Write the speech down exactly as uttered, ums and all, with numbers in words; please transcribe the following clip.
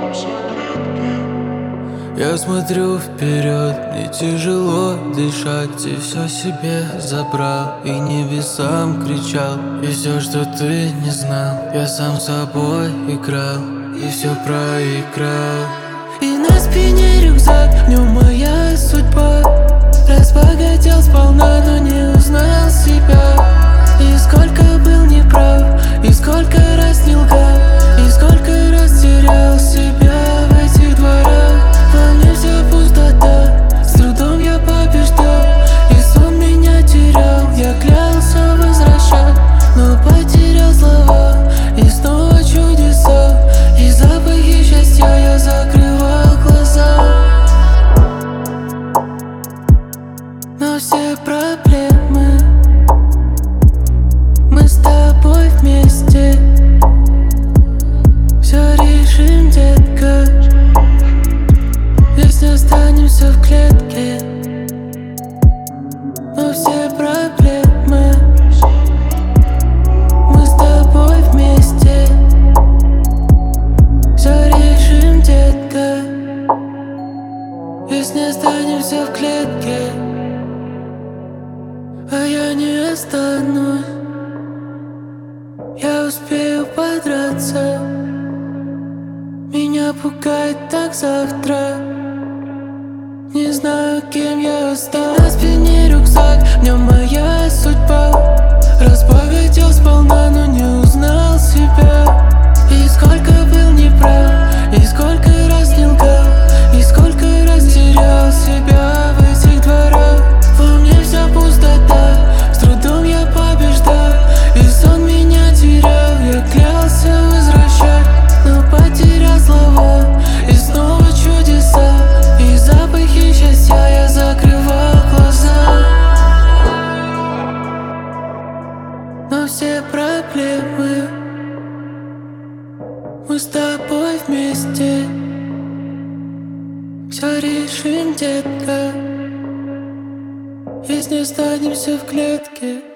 Я смотрю вперед, мне тяжело дышать. И все себе забрал, и небесам кричал. И все, что ты не знал, я сам собой играл, и все проиграл. И на спине рюкзак, в нем моя судьба. Разбогател сполна, но не узнал себя. И сколько был неправ, и сколько раз не лгал, и сколько раз терял себя в этих дворах. Во мне вся пустота, с трудом я побеждал, и сон меня терял. Я клялся возвращать, но потерял слова, и снова чудеса, и запахи счастья. Я закрывал глаза, но все проблемы мы с тобой вместе все решим, детка. Если останемся в клетке, но все проблемы мы с тобой вместе все решим, детка. Если останемся в клетке, а я не останусь, я успею подраться. Меня пугает так завтра, не знаю, кем я останусь. На спине рюкзак, в нем моя судьба. Разбогател сполна, но не узнал себя. И сколько был неправ, и сколько раз не лгал, и сколько раз терял себя в этих дворах. Во мне вся пустота, с трудом я побеждал, и сон меня терял. Я клялся возвращать, но потерял слова, и снова чудеса, и запахи счастья. Я закрывал глаза, но все проблемы мы с тобой вместе все решим, детка. Если останемся в клетке.